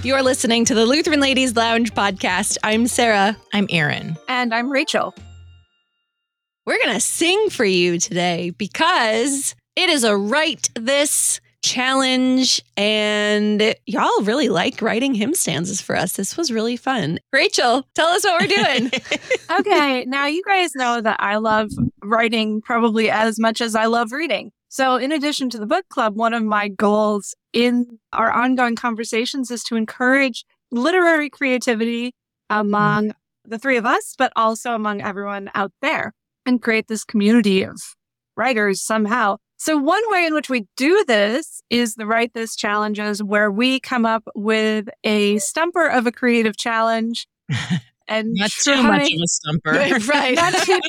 You're listening to the Lutheran Ladies Lounge podcast. I'm Sarah. I'm Erin. And I'm Rachel. We're going to sing for you today because it is a Write This challenge, and y'all really like writing hymn stanzas for us. This was really fun. Rachel, tell us what we're doing. Okay, now you guys know that I love writing probably as much as I love reading. So in addition to the book club, one of my goals in our ongoing conversations is to encourage literary creativity among the three of us, but also among everyone out there, and create this community of writers somehow. So one way in which we do this is the Write This challenges, where we come up with a stumper of a creative challenge. And not too much of a stumper. Right. Not too,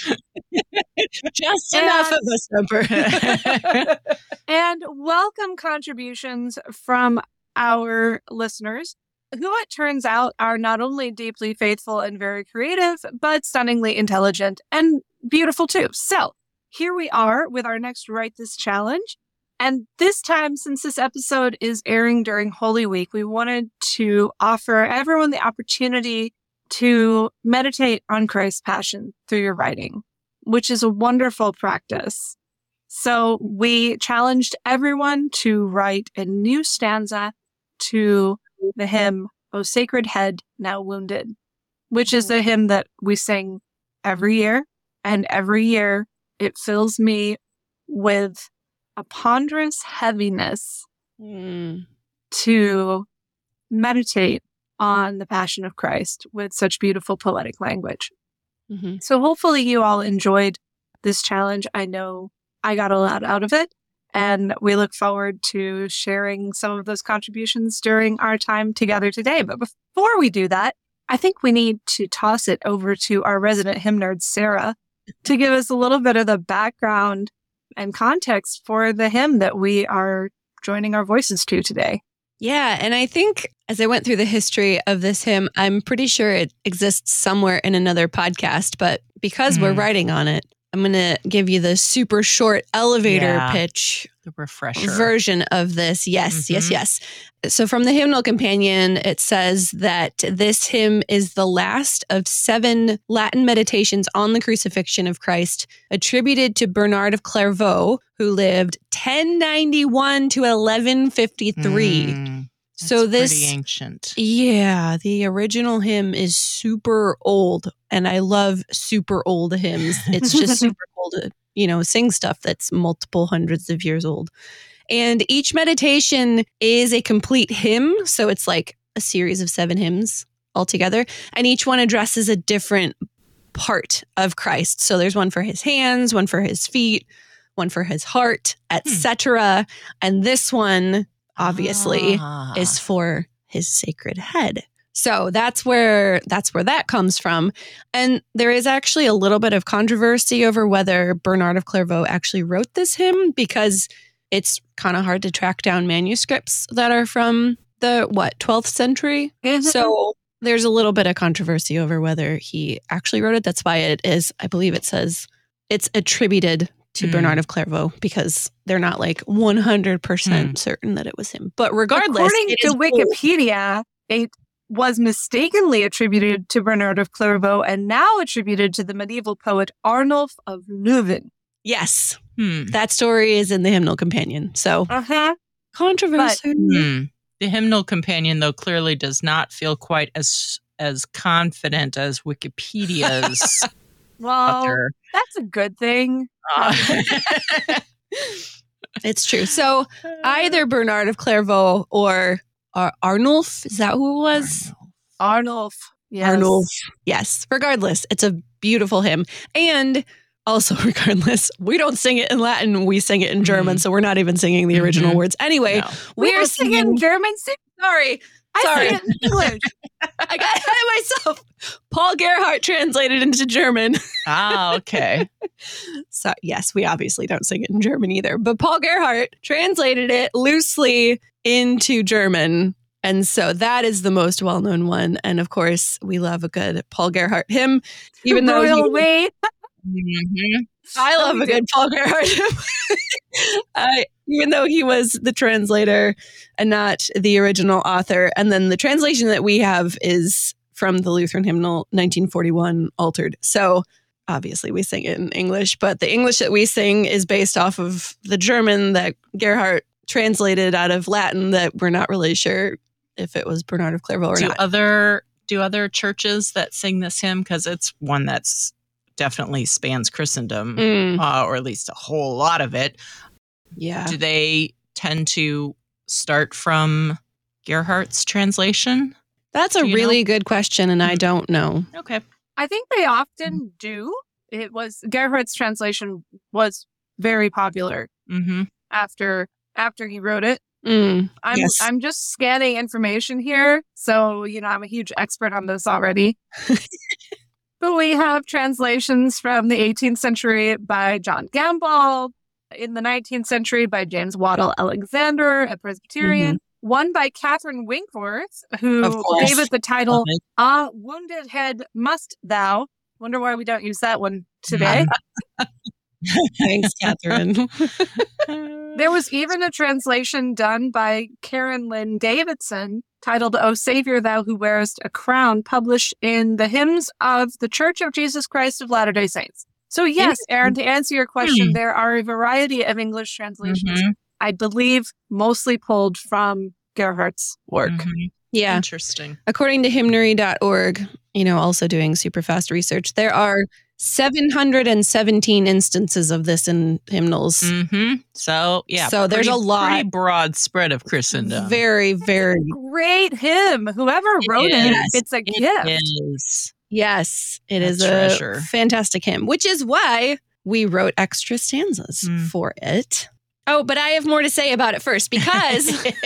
Just enough of a stumper. and welcome contributions from our listeners, who it turns out are not only deeply faithful and very creative, but stunningly intelligent and beautiful too. So here we are with our next Write This challenge. And this time, since this episode is airing during Holy Week, we wanted to offer everyone the opportunity to meditate on Christ's passion through your writing, which is a wonderful practice. So we challenged everyone to write a new stanza to the hymn, O Sacred Head, Now Wounded, which is a hymn that we sing every year. And every year it fills me with a ponderous heaviness to meditate on the Passion of Christ with such beautiful poetic language. Mm-hmm. So hopefully you all enjoyed this challenge. I know I got a lot out of it, and we look forward to sharing some of those contributions during our time together today. But before we do that, I think we need to toss it over to our resident hymn nerd, Sarah, to give us a little bit of the background and context for the hymn that we are joining our voices to today. Yeah, and I think as I went through the history of this hymn, I'm pretty sure it exists somewhere in another podcast, but because we're writing on it, I'm going to give you the super short elevator pitch, the refresher version of this. Yes. So from the Hymnal Companion, it says that this hymn is the last of 7 Latin meditations on the crucifixion of Christ, attributed to Bernard of Clairvaux, who lived 1091 to 1153. So this pretty ancient. Yeah, the original hymn is super old, and I love super old hymns. It's just super cool to, sing stuff that's multiple hundreds of years old. And each meditation is a complete hymn, so it's like a series of 7 hymns altogether, and each one addresses a different part of Christ. So there's one for his hands, one for his feet, one for his heart, etc. And this one obviously is for his sacred head. So that's where that comes from. And there is actually a little bit of controversy over whether Bernard of Clairvaux actually wrote this hymn, because it's kind of hard to track down manuscripts that are from the 12th century. So there's a little bit of controversy over whether he actually wrote it. That's why it is, I believe it says it's attributed to Bernard of Clairvaux, because they're not like 100% certain that it was him. But regardless, according to Wikipedia, it was mistakenly attributed to Bernard of Clairvaux and now attributed to the medieval poet Arnulf of Leuven. Yes. That story is in the Hymnal Companion. So controversy. The Hymnal Companion, though, clearly does not feel quite as confident as Wikipedia's well, author. That's a good thing. It's true. So either Bernard of Clairvaux or Arnulf, is that who it was? Arnulf. Yes. Arnulf. Yes. Regardless, it's a beautiful hymn. And also, regardless, we don't sing it in Latin. We sing it in German. So we're not even singing the original words. Anyway, we are singing German. Sorry. I sing it in English. I got ahead of myself. Paul Gerhardt translated into German. Okay. So yes, we obviously don't sing it in German either. But Paul Gerhardt translated it loosely into German. And so that is the most well-known one. And of course, we love a good Paul Gerhardt hymn. Even though I love a good Paul Gerhardt hymn. even though he was the translator and not the original author. And then the translation that we have is from the Lutheran Hymnal 1941 altered. So obviously we sing it in English, but the English that we sing is based off of the German that Gerhardt translated out of Latin that we're not really sure if it was Bernard of Clairvaux or not. Do other churches that sing this hymn, because it's one that's definitely spans Christendom, or at least a whole lot of it. Yeah. Do they tend to start from Gerhardt's translation? That's a really good question, and I don't know. Okay. I think they often do. It was Gerhardt's translation was very popular after he wrote it. I'm just scanning information here, so I'm a huge expert on this already. But we have translations from the 18th century by John Gambol, in the 19th century by James Waddell Alexander, a Presbyterian, one by Catherine Winkworth, who gave it the title, "Ah, Wounded Head Must Thou." Wonder why we don't use that one today. Thanks, Catherine. There was even a translation done by Karen Lynn Davidson titled, "O Savior, Thou Who Wearest a Crown," published in the Hymns of the Church of Jesus Christ of Latter-day Saints. So yes, Aaron, to answer your question, there are a variety of English translations, I believe mostly pulled from Gerhardt's work. Yeah. Interesting. According to hymnary.org, also doing super fast research, there are 717 instances of this in hymnals. So, yeah. So there's a lot. Pretty broad spread of Christendom. Very, very great hymn. Whoever wrote it, it's a gift. It is. Yes, it is treasure. A fantastic hymn, which is why we wrote extra stanzas for it. Oh, but I have more to say about it first because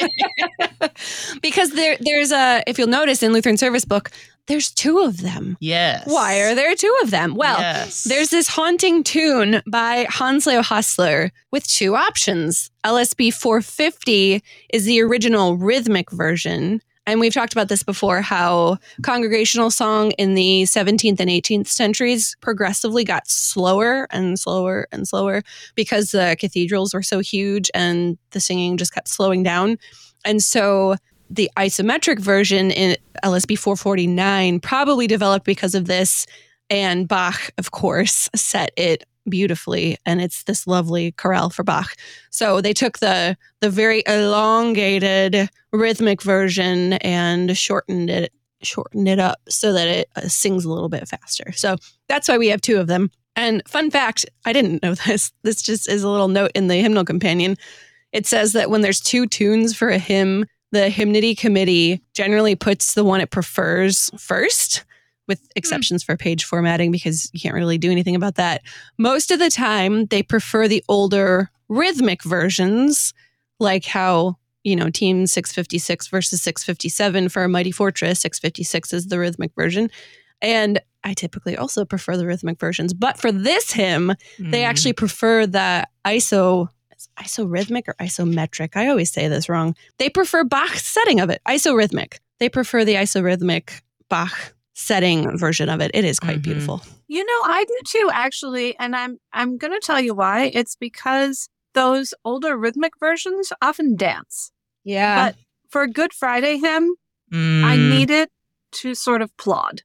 there's if you'll notice in Lutheran Service Book, there's two of them. Yes. Why are there two of them? Well, there's this haunting tune by Hans Leo Hassler with two options. LSB 450 is the original rhythmic version. And we've talked about this before, how congregational song in the 17th and 18th centuries progressively got slower and slower and slower because the cathedrals were so huge and the singing just kept slowing down. And so the isometric version in LSB 449 probably developed because of this. And Bach, of course, set it beautifully, and it's this lovely chorale for Bach. So they took the very elongated rhythmic version and shortened it up so that it sings a little bit faster. So that's why we have two of them. And fun fact, I didn't know this. This just is a little note in the Hymnal Companion. It says that when there's two tunes for a hymn, the hymnody committee generally puts the one it prefers first, with exceptions for page formatting because you can't really do anything about that. Most of the time, they prefer the older rhythmic versions, like how, Team 656 versus 657 for A Mighty Fortress. 656 is the rhythmic version. And I typically also prefer the rhythmic versions. But for this hymn, they actually prefer the isorhythmic or isometric. I always say this wrong. They prefer Bach's setting of it, isorhythmic. They prefer the isorhythmic Bach setting version of it. It is quite beautiful. I do too, actually, and I'm going to tell you why. It's because those older rhythmic versions often dance. Yeah. But for a Good Friday hymn, I need it to sort of plod,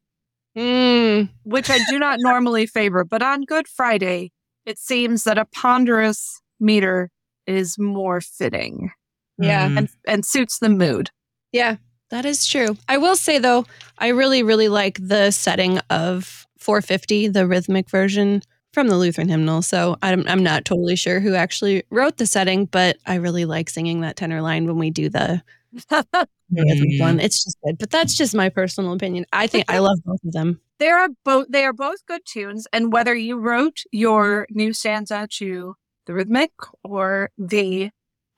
which I do not normally favor. But on Good Friday, it seems that a ponderous meter is more fitting. Yeah. And suits the mood. Yeah. That is true. I will say, though, I really, really like the setting of 450, the rhythmic version from the Lutheran hymnal. So I'm not totally sure who actually wrote the setting, but I really like singing that tenor line when we do the rhythmic one. It's just good. But that's just my personal opinion. I think I love both of them. They are both good tunes. And whether you wrote your new stanza to the rhythmic or the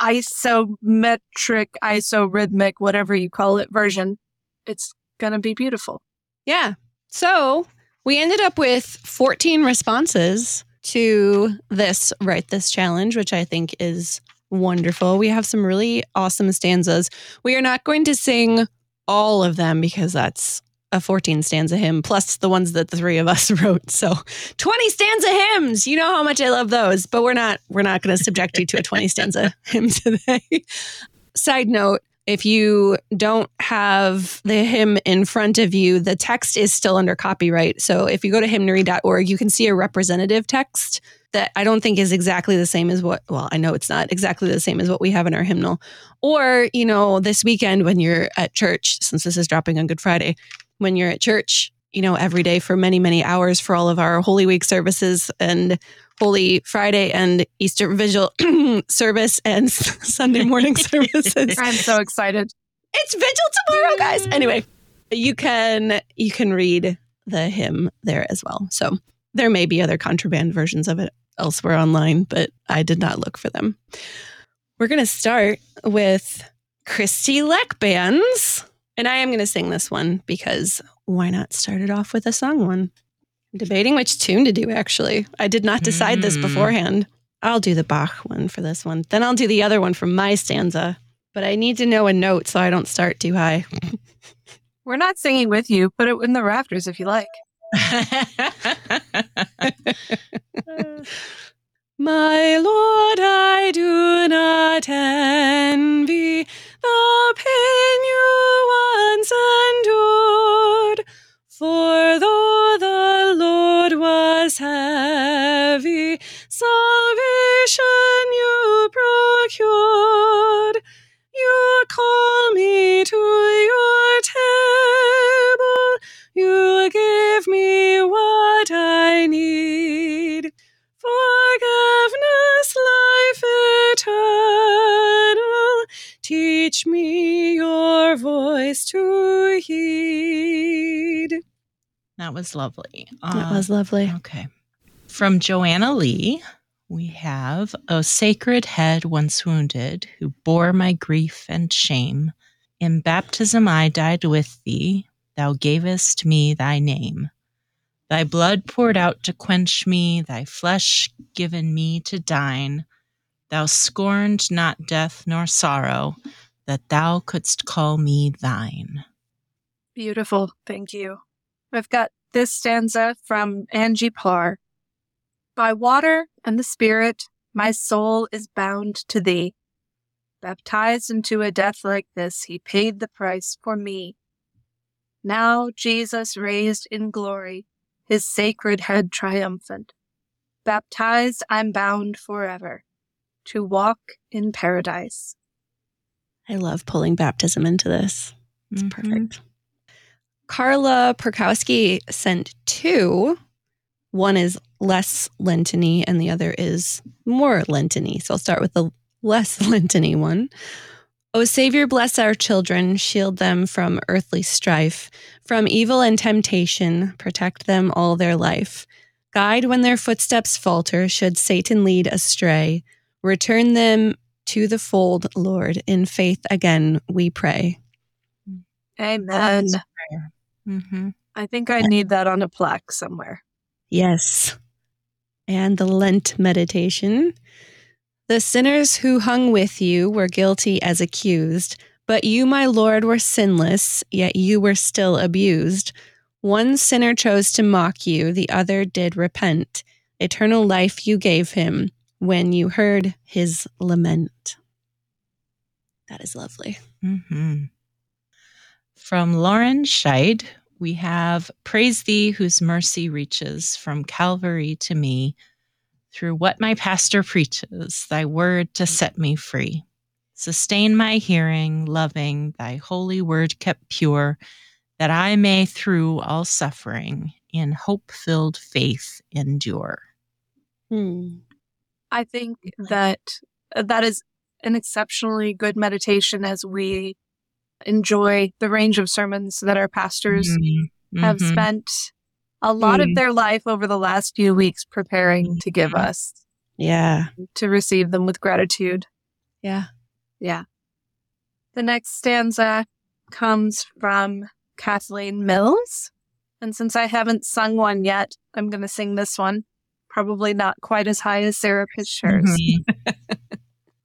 isometric, isorhythmic, whatever you call it, version, it's going to be beautiful. Yeah. So we ended up with 14 responses to this Write This challenge, which I think is wonderful. We have some really awesome stanzas. We are not going to sing all of them because that's a 14 stanza hymn, plus the ones that the three of us wrote. So 20 stanza hymns. You know how much I love those, but we're not going to subject you to a 20 stanza hymn today. Side note, if you don't have the hymn in front of you, the text is still under copyright. So if you go to hymnary.org, you can see a representative text that I don't think is exactly the same as I know it's not exactly the same as what we have in our hymnal. Or, this weekend when you're at church, since this is dropping on Good Friday, when you're at church, every day for many, many hours for all of our Holy Week services and Holy Friday and Easter Vigil service and Sunday morning services. I'm so excited. It's Vigil tomorrow, guys. Anyway, you can read the hymn there as well. So there may be other contraband versions of it elsewhere online, but I did not look for them. We're going to start with Christy Leckbands. And I am going to sing this one because why not start it off with a sung one? I'm debating which tune to do, actually. I did not decide this beforehand. I'll do the Bach one for this one. Then I'll do the other one from my stanza. But I need to know a note so I don't start too high. We're not singing with you. Put it in the rafters if you like. My Lord, I do not envy the pain you once endured, for though the Lord was heavy, salvation you procured. You call me to your table, you give me what I need. Forgiveness, life eternal, teach me your voice to heed. That was lovely. That was lovely. Okay. From Joanna Lee, we have, O sacred head once wounded, who bore my grief and shame. In baptism I died with thee, thou gavest me thy name. Thy blood poured out to quench me, thy flesh given me to dine. Thou scorned not death nor sorrow, that thou couldst call me thine. Beautiful. Thank you. I've got this stanza from Angie Parr. By water and the Spirit, my soul is bound to thee. Baptized into a death like this, he paid the price for me. Now Jesus raised in glory, his sacred head triumphant. Baptized, I'm bound forever to walk in paradise. I love pulling baptism into this. It's perfect. Carla Perkowski sent two. One is less Lenten-y and the other is more Lenten-y. So I'll start with the less Lenten-y one. O Savior, bless our children, shield them from earthly strife, from evil and temptation, protect them all their life. Guide when their footsteps falter, should Satan lead astray. Return them to the fold, Lord, in faith again we pray. Amen. Mm-hmm. I think I need that on a plaque somewhere. Yes. And the Lent meditation. The sinners who hung with you were guilty as accused, but you, my Lord, were sinless, yet you were still abused. One sinner chose to mock you, the other did repent. Eternal life you gave him when you heard his lament. That is lovely. Mm-hmm. From Lauren Scheid, we have, Praise thee whose mercy reaches from Calvary to me, through what my pastor preaches, thy word to set me free. Sustain my hearing, loving, thy holy word kept pure, that I may through all suffering in hope-filled faith endure. I think that is an exceptionally good meditation as we enjoy the range of sermons that our pastors have spent a lot of their life over the last few weeks preparing to give us. Yeah. To receive them with gratitude. Yeah. Yeah. The next stanza comes from Kathleen Mills. And since I haven't sung one yet, I'm going to sing this one. Probably not quite as high as Sarah Picture's.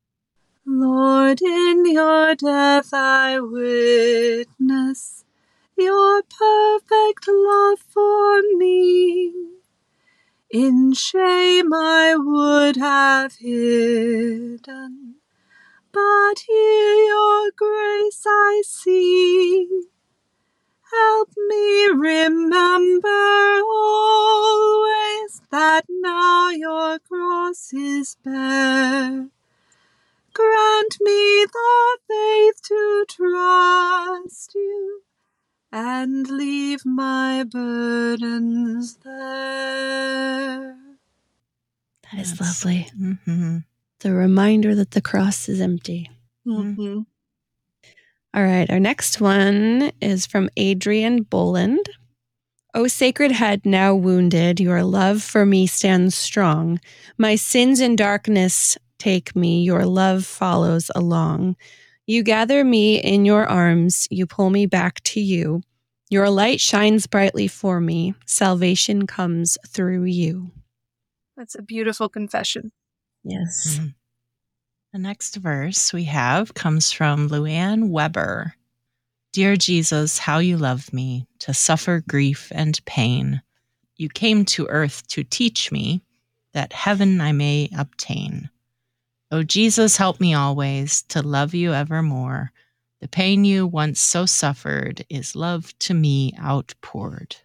Lord, in your death I witness your perfect love for me. In shame I would have hidden, but here your grace I see. Help me remember always that now your cross is bare. Grant me the faith to trust you and leave my burdens there. That is lovely. Mm-hmm. The reminder that the cross is empty. Mm-hmm. All right, our next one is from Adrian Boland. O sacred head now wounded, your love for me stands strong. My sins in darkness take me, your love follows along. You gather me in your arms, you pull me back to you. Your light shines brightly for me, salvation comes through you. That's a beautiful confession. Yes. Mm-hmm. The next verse we have comes from Luann Weber. Dear Jesus, how you love me, to suffer grief and pain. You came to earth to teach me that heaven I may obtain. O Jesus, help me always to love you evermore. The pain you once so suffered is love to me outpoured.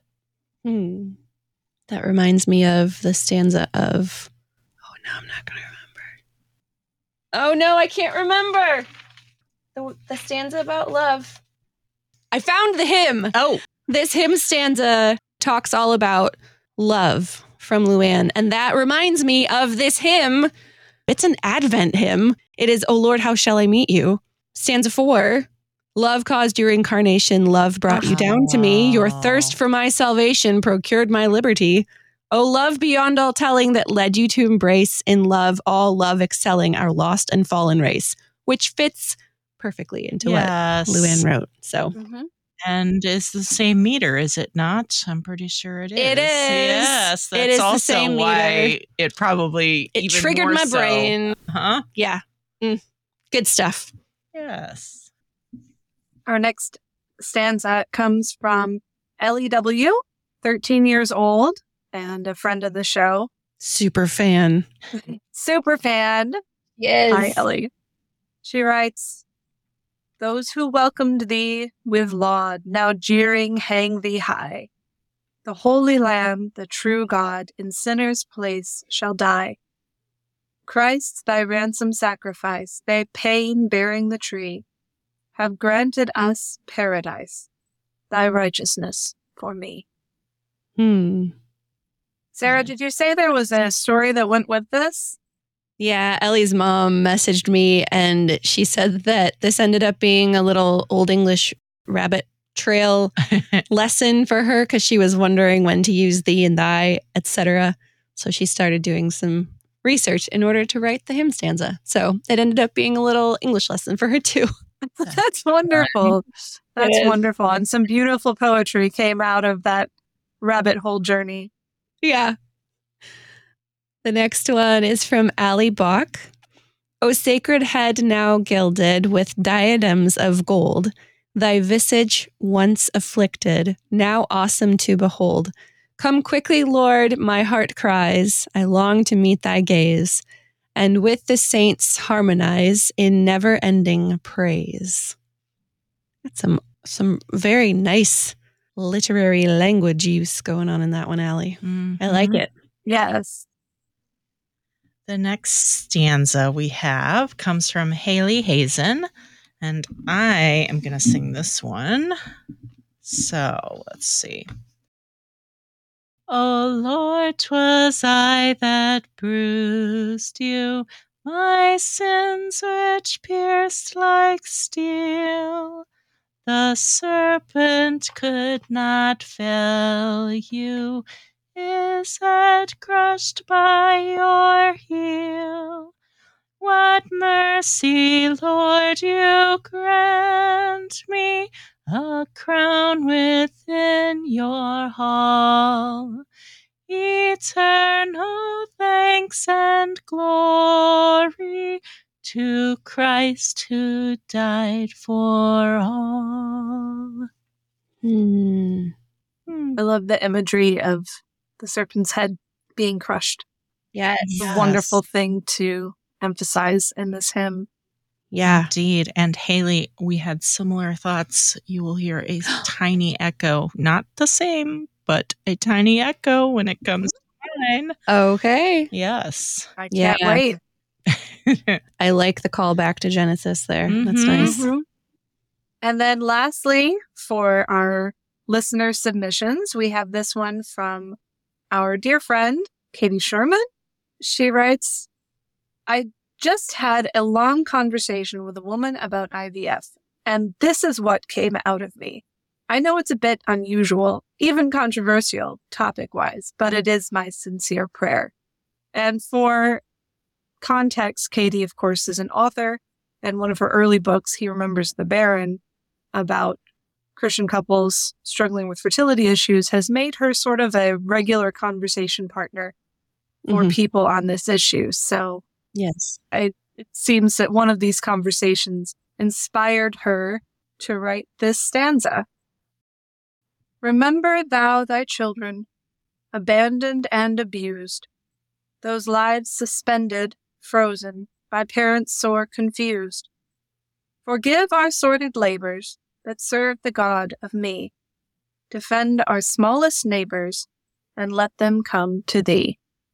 That reminds me of the stanza of, oh no, I'm not going to remember. Oh no, I can't remember. The stanza about love. I found the hymn. Oh, This hymn stanza talks all about love from Luann. And that reminds me of this hymn. It's an Advent hymn. It is, O Lord, how shall I meet you? Stanza 4. Love caused your incarnation. Love brought you down to me. Your thirst for my salvation procured my liberty. O love beyond all telling that led you to embrace in love, all love excelling our lost and fallen race, which fits perfectly into what Luann wrote. So, and it's the same meter, is it not? I'm pretty sure it is. It is. Yes, that's it is also the same why meter. it probably It even triggered more my so. brain. Huh? Yeah. Good stuff. Yes. Our next stanza comes from Ellie W., 13 years old, and a friend of the show. Super fan. Super fan. Yes. Hi, Ellie. She writes, those who welcomed thee with laud, now jeering hang thee high. The Holy Lamb, the true God, in sinners' place shall die. Christ, thy ransom sacrifice, thy pain bearing the tree, have granted us paradise, thy righteousness for me. Sarah, did you say there was a story that went with this? Yeah, Ellie's mom messaged me and she said that this ended up being a little Old English rabbit trail lesson for her because she was wondering when to use thee and thy, etc. So she started doing some research in order to write the hymn stanza. So it ended up being a little English lesson for her too. That's wonderful. That's wonderful. And some beautiful poetry came out of that rabbit hole journey. Yeah. The next one is from Allie Bach. O sacred head now gilded with diadems of gold, thy visage once afflicted, now awesome to behold. Come quickly, Lord, my heart cries, I long to meet thy gaze, and with the saints harmonize in never-ending praise. That's some very nice literary language use going on in that one, Allie. Mm-hmm. I like it. Yes. The next stanza we have comes from Haley Hazen, and I am going to sing this one. So let's see. O Lord, 'twas I that bruised you, my sins which pierced like steel. The serpent could not fell you, his head crushed by your heel. What mercy, Lord, you grant me, a crown within your hall. Eternal thanks and glory to Christ who died for all. Hmm. I love the imagery of the serpent's head being crushed. Yes. It's Yes. a wonderful thing to emphasize in this hymn. Yeah. Indeed. And Haley, we had similar thoughts. You will hear a tiny echo, not the same, but a tiny echo when it comes to mine. Okay. Yes. I can't Yeah. wait. I like the call back to Genesis there. That's Mhm. nice. Mhm. And then lastly, for our listener submissions, we have this one from our dear friend, Katie Sherman. She writes, I just had a long conversation with a woman about IVF, and this is what came out of me. I know it's a bit unusual, even controversial topic-wise, but it is my sincere prayer. And for context, Katie, of course, is an author, and one of her early books, He Remembers the Barren, about Christian couples struggling with fertility issues, has made her sort of a regular conversation partner for Mhm. people on this issue. So Yes. it seems that one of these conversations inspired her to write this stanza. Remember thou thy children, abandoned and abused, those lives suspended, frozen, by parents sore confused. Forgive our sordid labors that serve the God of me. Defend our smallest neighbors and let them come to thee.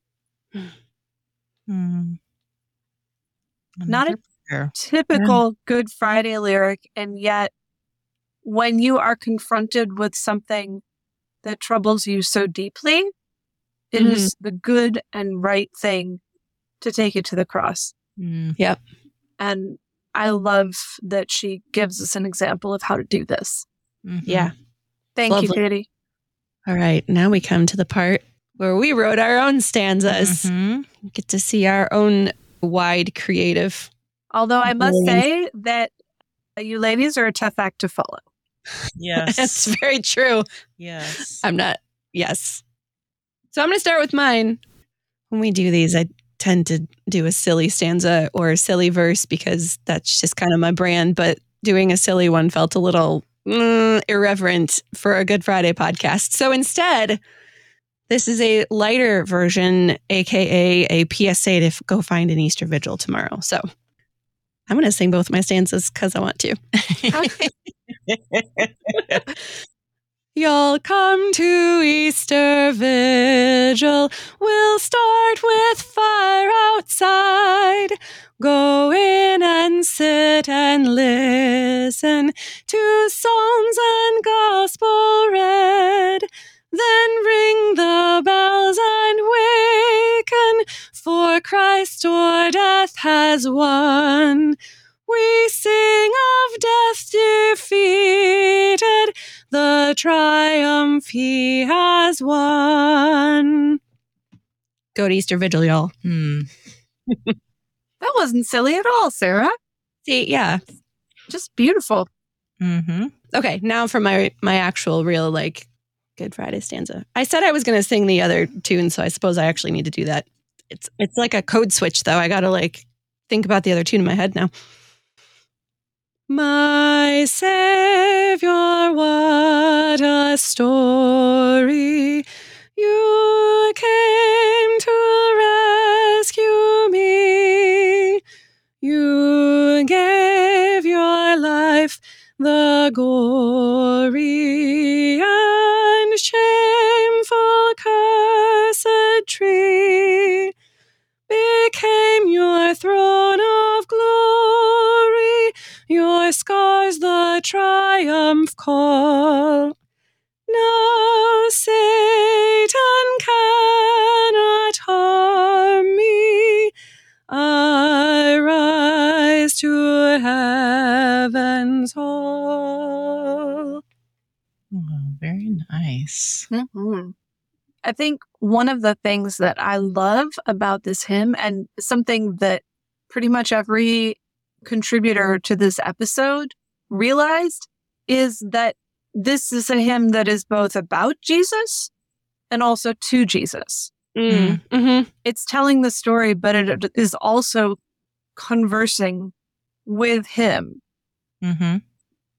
Mm. Not a Another prayer. typical Good Friday lyric, and yet when you are confronted with something that troubles you so deeply, it Mhm. is the good and right thing to take it to the cross. Mm. Yep. And I love that she gives us an example of how to do this. Mhm. Yeah. Thank you, Lovely. Katie. All right. Now we come to the part where we wrote our own stanzas. Mhm. Get to see our own wide creative. Although I must Brilliant. say that you ladies are a tough act to follow. Yes. That's very true. Yes. I'm not. Yes. So I'm going to start with mine. When we do these, I tend to do a silly stanza or a silly verse because that's just kind of my brand. But doing a silly one felt a little irreverent for a Good Friday podcast. So instead, this is a lighter version, aka a PSA to go find an Easter vigil tomorrow. So I'm going to sing both my stanzas because I want to. Y'all come to Easter Vigil. We'll start with fire outside. Go in and sit and listen to psalms and gospel read. Then ring the bells and waken, for Christ o'er death has won. We sing of death defeated, the triumph he has won. Go to Easter Vigil, y'all. Mm. That wasn't silly at all, Sarah. See, yeah. Just beautiful. Mhm. Okay, now for my actual real like Good Friday stanza. I said I was going to sing the other tune, so I suppose I actually need to do that. It's like a code switch, though. I got to like think about the other tune in my head now. My Savior, what a story. You came to rescue me. You gave your life the gory and shameful cursed tree. Became your throne of glory, your scars the triumph call. No, Satan cannot harm me. I rise to heaven's hall. Oh, very nice. Mm-hmm. I think one of the things that I love about this hymn, and something that pretty much every contributor to this episode realized, is that this is a hymn that is both about Jesus and also to Jesus. Mm-hmm. It's telling the story, but it is also conversing with him. Mhm.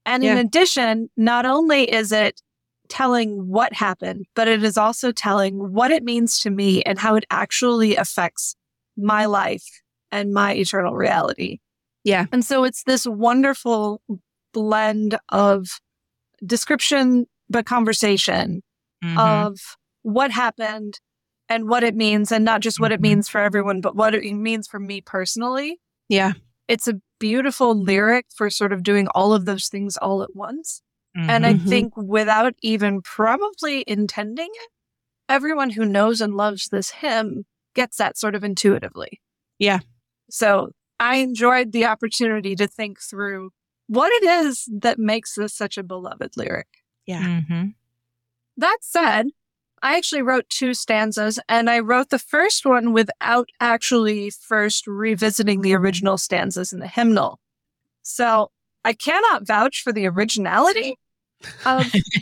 And in addition, not only is it telling what happened, but it is also telling what it means to me and how it actually affects my life and my eternal reality. Yeah. And so it's this wonderful blend of description, but conversation of what happened and what it means, and not just what it means for everyone, but what it means for me personally. Yeah. It's a beautiful lyric for sort of doing all of those things all at once. And I think without even probably intending it, everyone who knows and loves this hymn gets that sort of intuitively. Yeah. So I enjoyed the opportunity to think through what it is that makes this such a beloved lyric. Yeah. That said, I actually wrote 2 stanzas, and I wrote the first one without actually first revisiting the original stanzas in the hymnal. So I cannot vouch for the originality of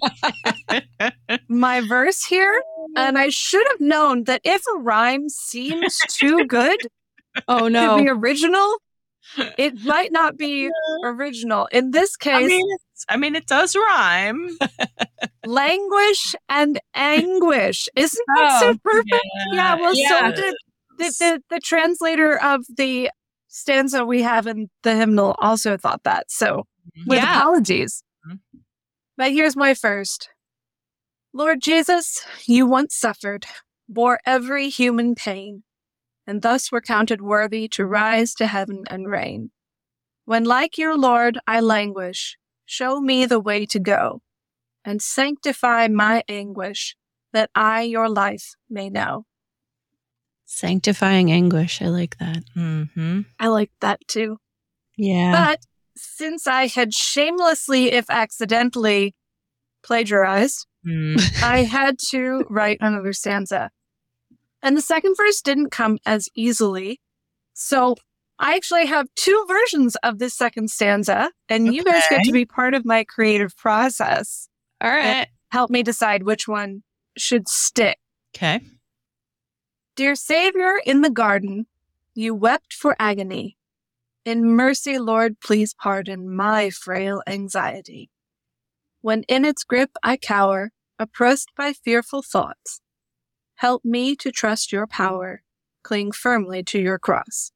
my verse here. And I should have known that if a rhyme seems too good to be original, it might not be original. In this case, I mean, it does rhyme. Languish and anguish. Isn't that so perfect? Yeah. So did the translator of the stanza we have in the hymnal also thought that. So with apologies. But here's my first. Lord Jesus, you once suffered, bore every human pain, and thus were counted worthy to rise to heaven and reign. When like your Lord I languish, show me the way to go, and sanctify my anguish, that I your life may know. Sanctifying anguish. I like that. I like that too. Yeah. But since I had shamelessly, if accidentally, plagiarized, I had to write another stanza. And the second verse didn't come as easily. So I actually have 2 versions of this second stanza, and you guys get to be part of my creative process. All right. Help me decide which one should stick. Okay. Dear Savior, in the garden, you wept for agony. In mercy, Lord, please pardon my frail anxiety. When in its grip I cower, oppressed by fearful thoughts, help me to trust your power, cling firmly to your cross.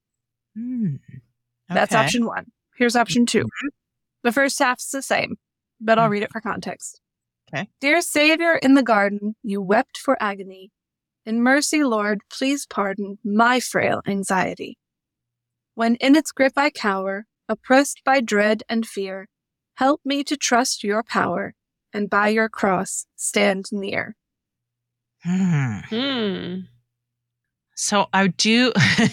That's option 1. Here's option 2. The first half's the same, but I'll read it for context. Okay. Dear Savior, in the garden, you wept for agony. In mercy, Lord, please pardon my frail anxiety. When in its grip I cower, oppressed by dread and fear, help me to trust your power, and by your cross stand near. So I do.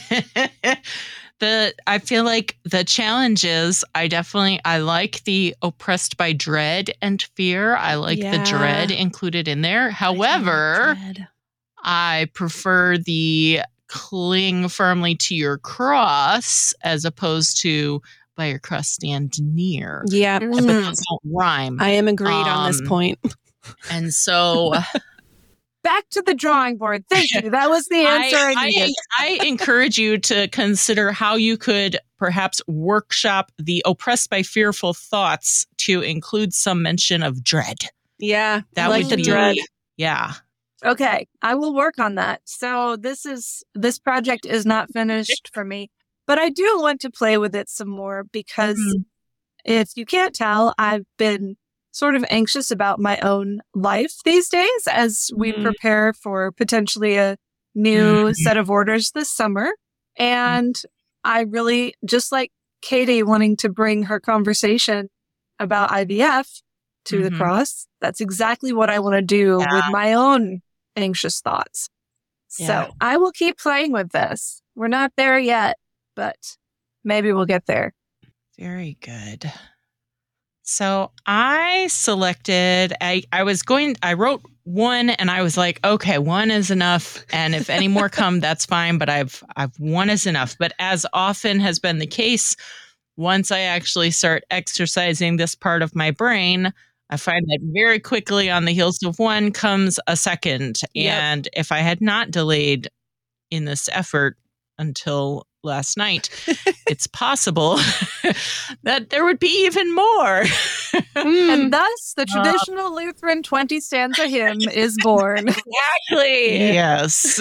I feel like the challenge is I like the oppressed by dread and fear. I like the dread included in there. However, I prefer the cling firmly to your cross as opposed to by your cross stand near. Yeah. But those don't rhyme. I am agreed on this point. And so back to the drawing board. Thank you. That was the answer I needed. I encourage you to consider how you could perhaps workshop the oppressed by fearful thoughts to include some mention of dread. Yeah. That like would the be dread. Yeah. Okay, I will work on that. So this project is not finished for me, but I do want to play with it some more because if you can't tell, I've been sort of anxious about my own life these days as we prepare for potentially a new set of orders this summer. And I really, just like Katie wanting to bring her conversation about IVF to the cross, that's exactly what I want to do with my own anxious thoughts. So I will keep playing with this. We're not there yet, but maybe we'll get there. Very good. So I selected, I wrote 1 and I was like, okay, 1 is enough. And if any more come, that's fine. But I've 1 is enough. But as often has been the case, once I actually start exercising this part of my brain, I find that very quickly on the heels of 1 comes a second. Yep. And if I had not delayed in this effort until last night, it's possible that there would be even more. And thus, the traditional Lutheran 20 stanza hymn is born. Exactly. Yes.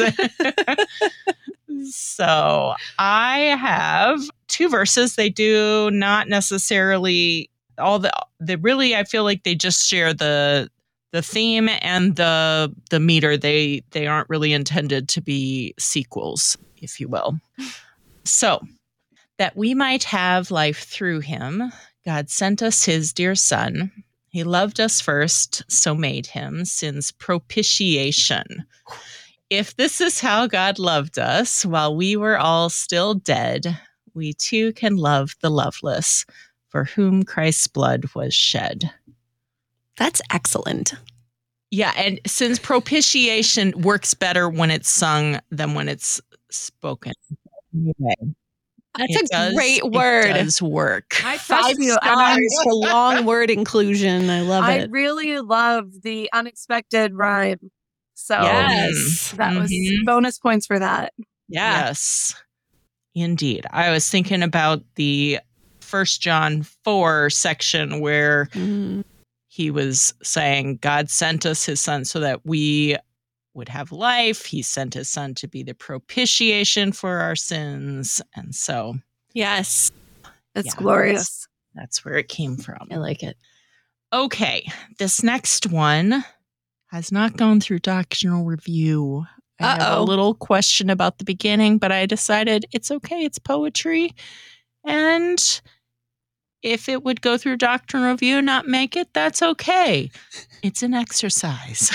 So I have 2 verses. They do not necessarily really, I feel like they just share the theme and the meter. They aren't really intended to be sequels, if you will. So, that we might have life through him, God sent us his dear Son. He loved us first, so made him sin's propitiation. If this is how God loved us while we were all still dead, we too can love the loveless, for whom Christ's blood was shed. That's excellent. Yeah, and since propitiation works better when it's sung than when it's spoken. Anyway, That's a great word. It does work. I 5 trust you. stars for long word inclusion. I love I it. really love the unexpected rhyme. So Yes. that was bonus points for that. Yeah. Yes, indeed. I was thinking about the 1 John 4 section where he was saying God sent us his Son so that we would have life. He sent his Son to be the propitiation for our sins. And so, Yes. It's glorious. That's where it came from. I like it. Okay, this next one has not gone through doctrinal review. I have a little question about the beginning, but I decided it's okay. It's poetry. And if it would go through doctrinal review, not make it, that's okay. It's an exercise.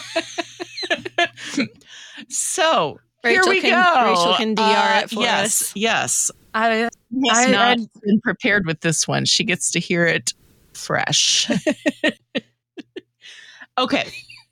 So here we go. Rachel can DR it for us. Yes. I has not been prepared with this one. She gets to hear it fresh. Okay.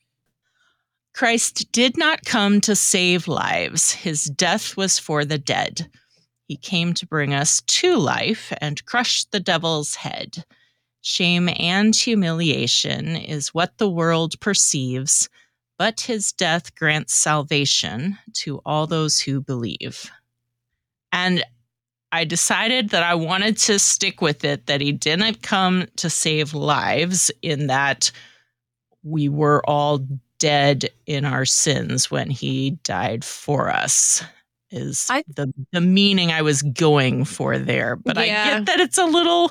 Christ did not come to save lives. His death was for the dead. He came to bring us to life and crush the devil's head. Shame and humiliation is what the world perceives, but his death grants salvation to all those who believe. And I decided that I wanted to stick with it, that he didn't come to save lives, in that we were all dead in our sins when he died for us, is the meaning I was going for there. But I get that it's a little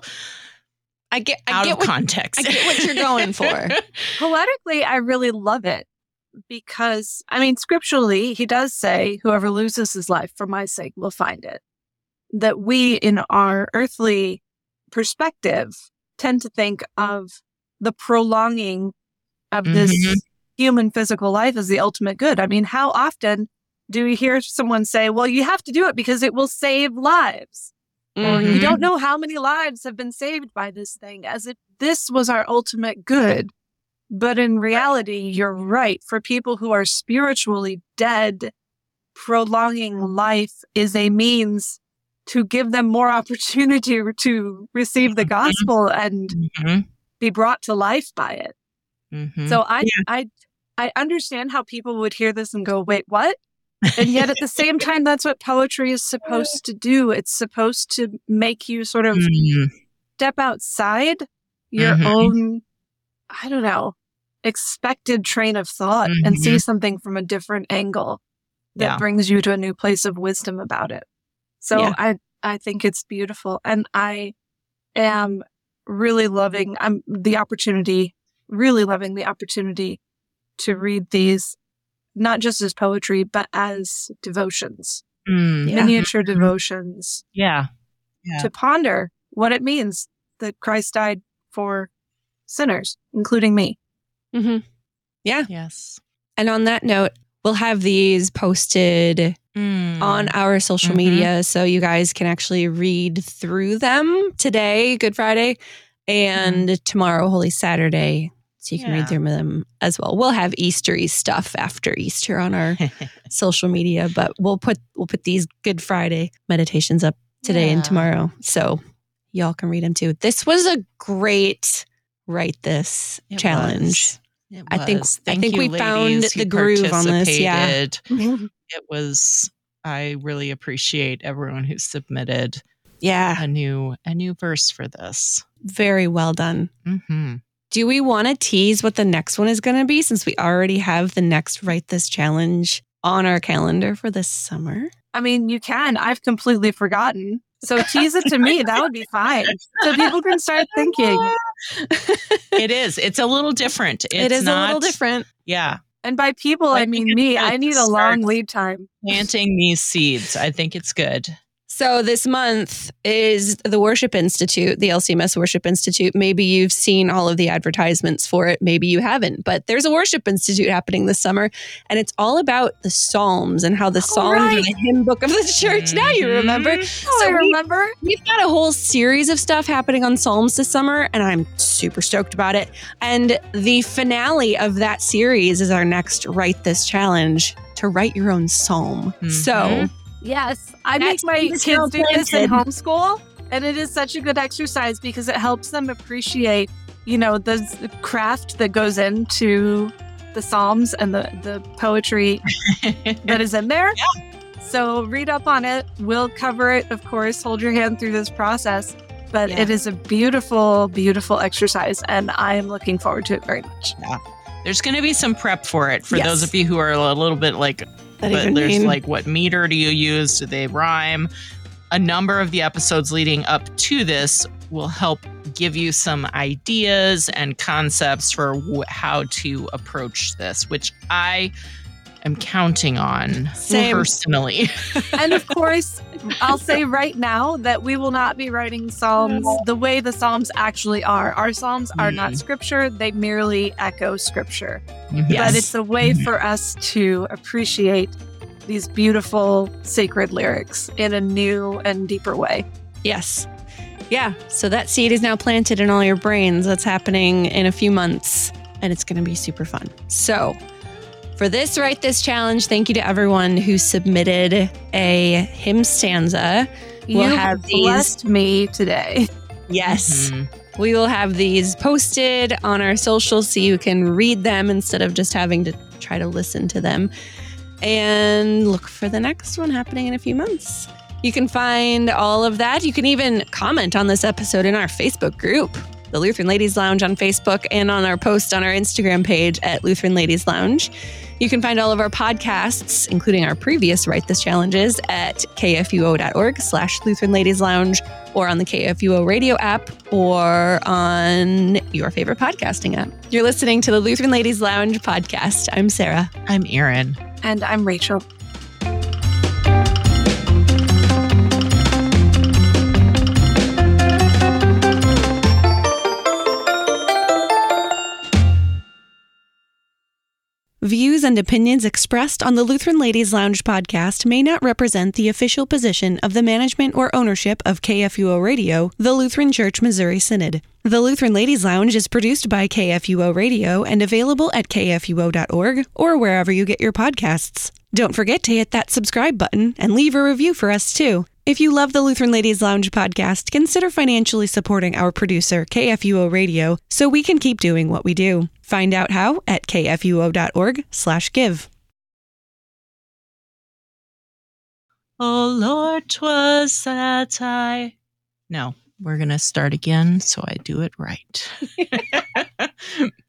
out of context. I get what you're going for. Poetically, I really love it because, I mean, scripturally, he does say, whoever loses his life for my sake will find it. That we, in our earthly perspective, tend to think of the prolonging of this human physical life as the ultimate good. I mean, how often do we hear someone say, well, you have to do it because it will save lives? Or you don't know how many lives have been saved by this thing, as if this was our ultimate good. But in reality, you're right. For people who are spiritually dead, prolonging life is a means to give them more opportunity to receive the gospel and be brought to life by it. So I understand how people would hear this and go, wait, what? And yet at the same time, that's what poetry is supposed to do. It's supposed to make you sort of step outside your own, I don't know, expected train of thought and see something from a different angle that brings you to a new place of wisdom about it. So I think it's beautiful. And I am really loving the opportunity to read these, not just as poetry, but as devotions, miniature devotions. To ponder what it means that Christ died for sinners, including me. Yes. And on that note, we'll have these posted on our social media so you guys can actually read through them today, Good Friday, and tomorrow, Holy Saturday. So you can read through them as well. We'll have Eastery stuff after Easter on our social media, but we'll put these Good Friday meditations up today and tomorrow, so y'all can read them too. This was a great Write This challenge. I think we found the groove on this. Yeah, it was I really appreciate everyone who submitted Yeah. a new verse for this. Very well done. Mm-hmm. Do we want to tease what the next one is going to be since we already have the next Write This Challenge on our calendar for this summer? I mean, you can. I've completely forgotten. So tease it to me. That would be fine. So people can start thinking. It is. It's a little different. It is a little different. Yeah. And by people, I mean me. I need a long lead time. Planting these seeds. I think it's good. So this month is the Worship Institute, the LCMS Worship Institute. Maybe you've seen all of the advertisements for it. Maybe you haven't. But there's a Worship Institute happening this summer. And it's all about the Psalms and how the Psalms are the hymn book of the church. Now you remember. I remember. We've got a whole series of stuff happening on Psalms this summer. And I'm super stoked about it. And the finale of that series is our next Write This Challenge to write your own psalm. So... Yes, I make my kids do this in homeschool, and it is such a good exercise because it helps them appreciate, the craft that goes into the Psalms and the poetry that is in there. Yeah. So read up on it. We'll cover it, of course. Hold your hand through this process. But it is a beautiful, beautiful exercise, and I am looking forward to it very much. Yeah. There's going to be some prep for it for those of you who are a little bit like... But there's like, what meter do you use? Do they rhyme? A number of the episodes leading up to this will help give you some ideas and concepts for how to approach this, which I am counting on personally. And of course, I'll say right now that we will not be writing Psalms the way the Psalms actually are. Our Psalms are not scripture. They merely echo scripture. Yes. But it's a way for us to appreciate these beautiful sacred lyrics in a new and deeper way. Yes. Yeah. So that seed is now planted in all your brains. That's happening in a few months, and it's going to be super fun. So for this Write This Challenge, thank you to everyone who submitted a hymn stanza. We'll have blessed me today. Yes. We will have these posted on our socials so you can read them instead of just having to try to listen to them. And look for the next one happening in a few months. You can find all of that. You can even comment on this episode in our Facebook group, the Lutheran Ladies Lounge on Facebook, and on our post on our Instagram page at Lutheran Ladies Lounge. You can find all of our podcasts, including our previous Write This Challenges, at kfuo.org/Lutheran Ladies Lounge, or on the KFUO radio app, or on your favorite podcasting app. You're listening to the Lutheran Ladies Lounge podcast. I'm Sarah. I'm Erin. And I'm Rachel. Views and opinions expressed on the Lutheran Ladies Lounge podcast may not represent the official position of the management or ownership of KFUO Radio, the Lutheran Church Missouri Synod. The Lutheran Ladies Lounge is produced by KFUO Radio and available at kfuo.org or wherever you get your podcasts. Don't forget to hit that subscribe button and leave a review for us too. If you love the Lutheran Ladies Lounge podcast, consider financially supporting our producer, KFUO Radio, so we can keep doing what we do. Find out how at kfuo.org/give. Oh Lord, 'twas that I... No, we're going to start again so I do it right.